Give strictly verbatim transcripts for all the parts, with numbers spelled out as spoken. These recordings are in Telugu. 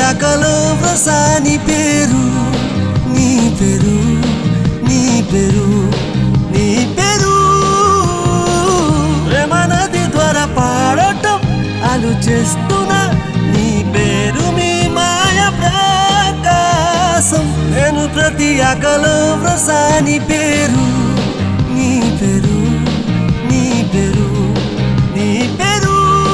ఆకలో వ్రసాని పేరు నీ పేరు నీ పేరు నీ పేరు ప్రేమ నది ద్వారా పాడటం అలు చేస్తున్నా నీ పేరు మీ మాయ ప్రకాశం నేను ప్రతి ఆకలో వ్రసాని పేరు నీ పేరు నీ పేరు నీ పేరు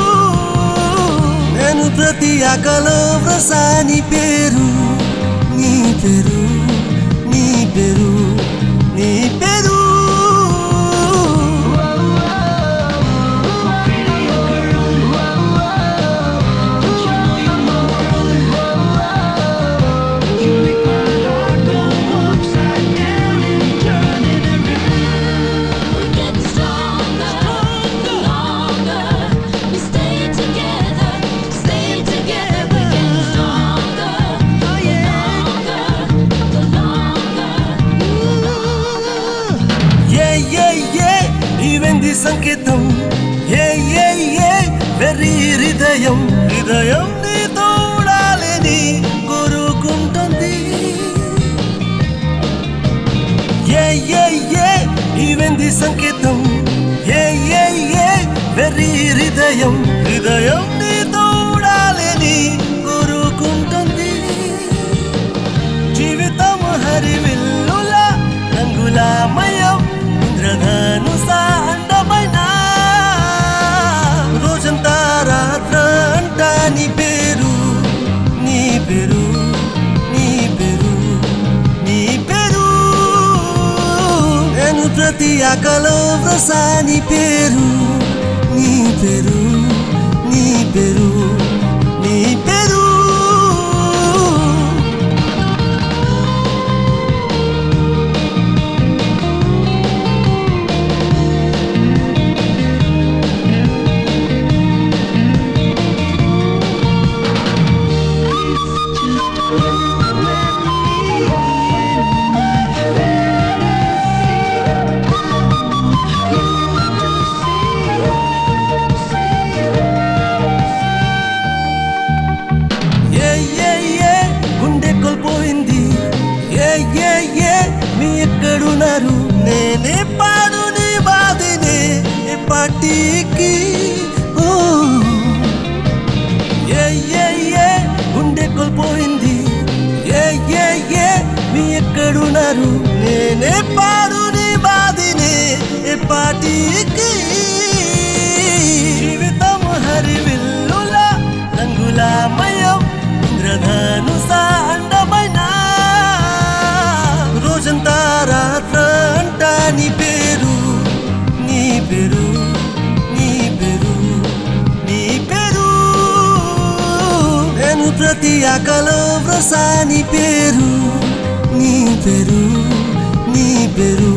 నేను ప్రతి ఆకలో వ్రసాని పేరు నీ పేరు నీ పేరు నీ పేరు సంకేతం ఏ ఏ ఏ వెర్రి హృదయం హృదయం నీ తోడాలని కోరుకుంటుంది ఏ ఏ ఏ ఈవెంది సంకేతం ఏ ఏ ఏ వెర్రి హృదయం హృదయం నీ తోడాలని కోరుకుంటుంది జీవితం హరివిల్లుల రంగులమయం ఇంద్రధనుస రోజంతా రాత్ర అంటా నీ పేరు నీ పేరు నీ పేరు నీ పేరు నేను ప్రతి ఆకలో వ్రసాని పేరు నీ పేరు నీ పేరు నీ పేరు ఎక్కడున్నారు నేనే పాడు నీ బాధినే పాటికి ఏ ఏ ఏ గుండె కోల్పోయింది ఏ ఏ ఏ మీ ఎక్కడున్నారు నేనే పాడు నీ బాధినే పాటికి జీవితం హరివిల్లుల రంగులమయం ఇంద్రధనుస అండమైన రోజంతా రాత్ర అంటా నీ పేరు నీ పేరు నీ పేరు నీ పేరు నేను ప్రతి ఆకలో వ్రసాని పేరు నీ పేరు నీ పేరు